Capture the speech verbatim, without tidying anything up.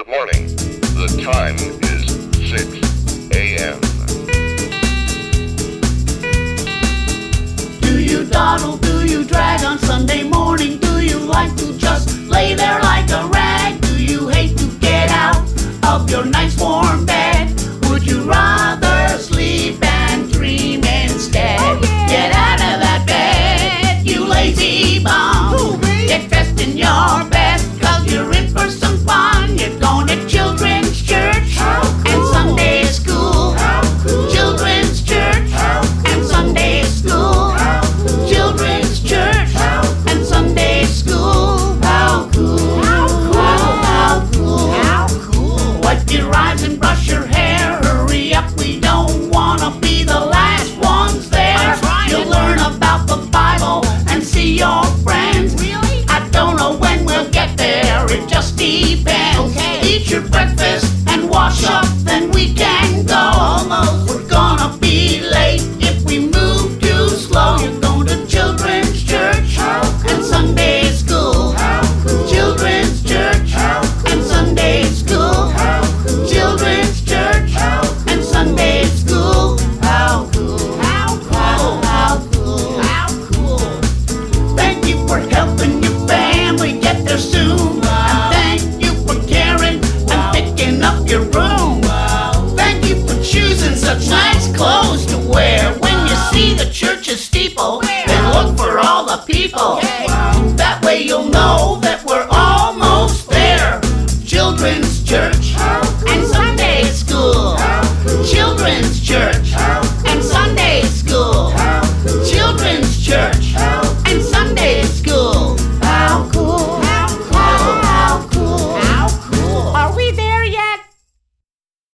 Good morning. The time is six a.m. Do you dawdle, do you drag on Sunday morning? Do you like to just lay there like a rag? Do you hate to get out of your nice warm bed? Would you rather sleep and dream instead? Oh, yeah. Get out of that bed, you lazy bum. Ooh, me? Get dressed in your best, cause you're in for some fun. You're going to children's church How cool. and Sunday school. How cool. Children's church How cool. and Sunday school. How cool. Children's church How cool. and Sunday school. How cool. How cool. How cool. How cool. Wipe your eyes and brush your hair. Hurry up, we don't wanna be the last ones there. I'm trying. You'll learn about the Bible and see your friends. Really? I don't know when we'll get there, it just depends. Okay. Eat your breakfast and wash your